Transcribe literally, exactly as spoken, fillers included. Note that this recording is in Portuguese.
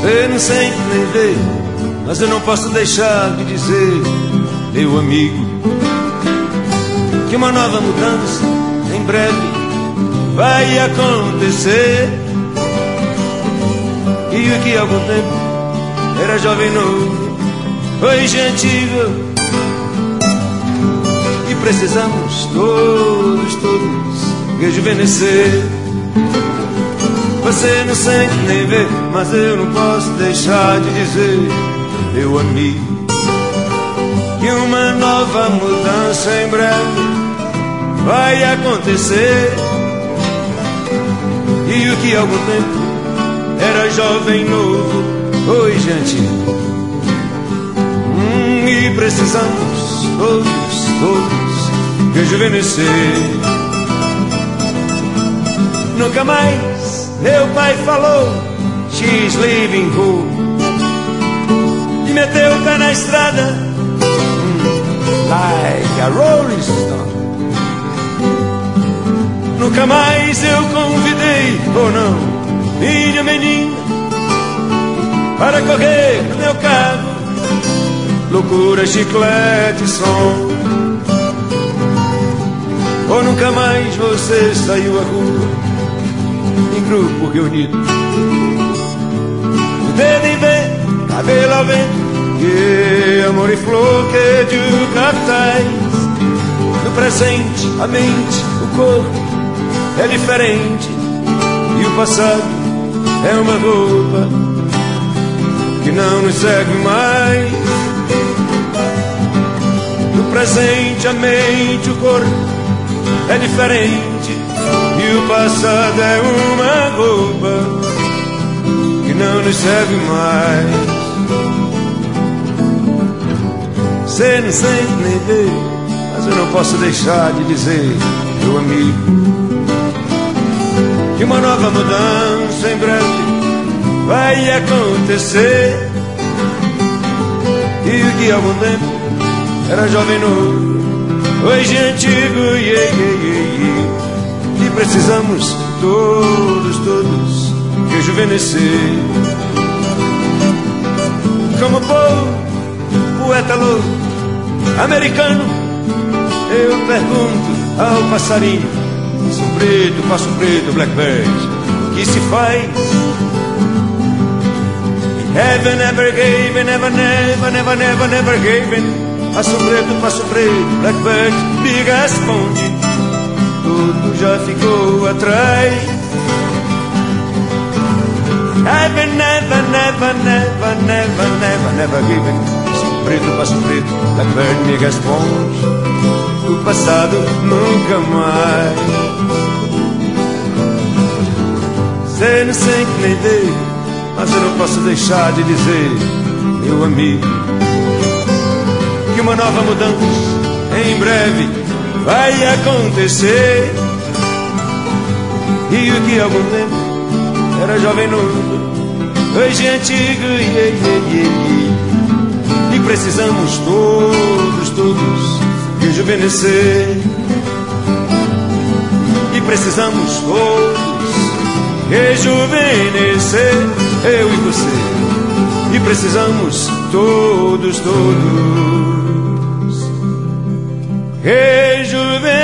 Você não sente nem vê, mas eu não posso deixar de dizer, meu amigo, que uma nova mudança em breve vai acontecer. E o que há algum tempo era jovem novo, hoje é antigo, e precisamos todos, todos rejuvenescer. Você não sente nem vê, mas eu não posso deixar de dizer, meu amigo, que uma nova mudança em breve vai acontecer. E o que há algum tempo era jovem novo, hoje é antigo, hum, e precisamos todos, todos rejuvenescer. Nunca mais meu pai falou she's leaving home e meteu o pé na estrada, hum, like a Rolling Stone. Nunca mais eu convidei, ou não, minha menina, para correr no meu carro, loucura, chiclete e som. Ou nunca mais você saiu à rua em grupo reunido, o dedo em vento, cabelo ao vento, que amor e flor que de capitais. No presente, a mente, o corpo é diferente, e o passado é uma roupa que não nos serve mais. No presente, a mente, o corpo é diferente, e o passado é uma roupa que não nos serve mais. Você não sente nem vê, mas eu não posso deixar de dizer, meu amigo, que uma nova mudança em breve vai acontecer. E o que há algum tempo era jovem novo, hoje é antigo, yeah, yeah, yeah, yeah. E precisamos todos, todos rejuvenescer. Como povo, poeta louco, americano, eu pergunto ao passarinho, passo preto, passo preto, blackbird, o que se faz? Heaven never gave, never, never, never, never, never gave. Passo preto, passo preto, blackbird, me responde, tudo já ficou atrás. Heaven never, never, never, never, never, never given. Passo preto, passo preto, blackbird, me responde, o passado nunca mais. Você não sente nem vê, mas eu não posso deixar de dizer, meu amigo, que uma nova mudança em breve vai acontecer. E o que há algum tempo era jovem novo, hoje é antigo, yeah, yeah, yeah, yeah. E precisamos todos, todos rejuvenescer. E precisamos todos rejuvenescer, eu e você. E precisamos todos, todos rejuvenescer.